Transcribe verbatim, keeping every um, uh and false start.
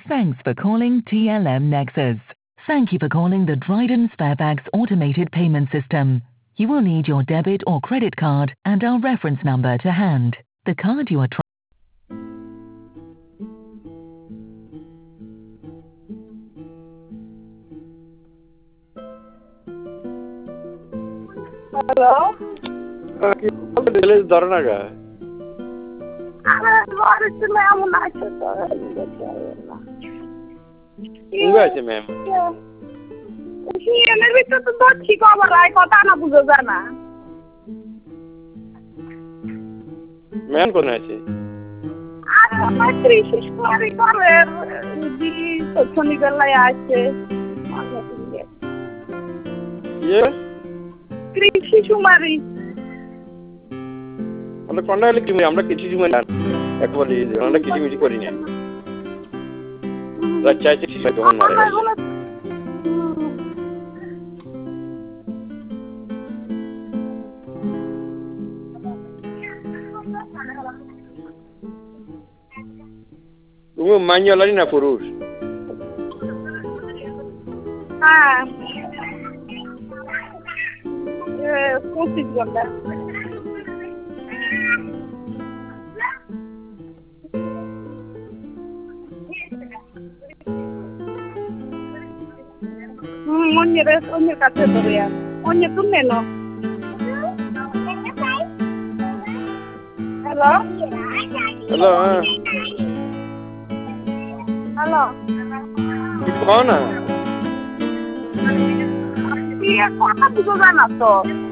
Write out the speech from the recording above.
Thanks for calling T L M Nexus. Thank you for calling the Dryden Sparebags automated payment system. You will need your debit or credit card and our reference number to hand. The card you are trying. Hello? Aqui, beleza, Doranaga. Agora isso mesmo, Nath. Unga আছে ma'am এর ভিতরে তো দচ্ছি খবর হয় কথা না বুঝো জানা ম্যাম কোন আছে আর আমার ত্রিশ করে করে দি শনি বেলায় আছে ইয়ে ত্রিশ সুমারি আমরা কোনটা হলে কি আমরা কিছু কিছু না একবার আমরা কিছু কিছু করি না আচ্ছা আচ্ছা ঠিক আছে তখন মারে তুমি মাইয়ালারি না পুরুষ হ্যাঁ এ পঁচিশ ঘন্টা Ogni ogni categoria. Ogni tu meno. Hello? Hello. Hello. कौन है? ये कौन सा बुजुर्ग है ना तो?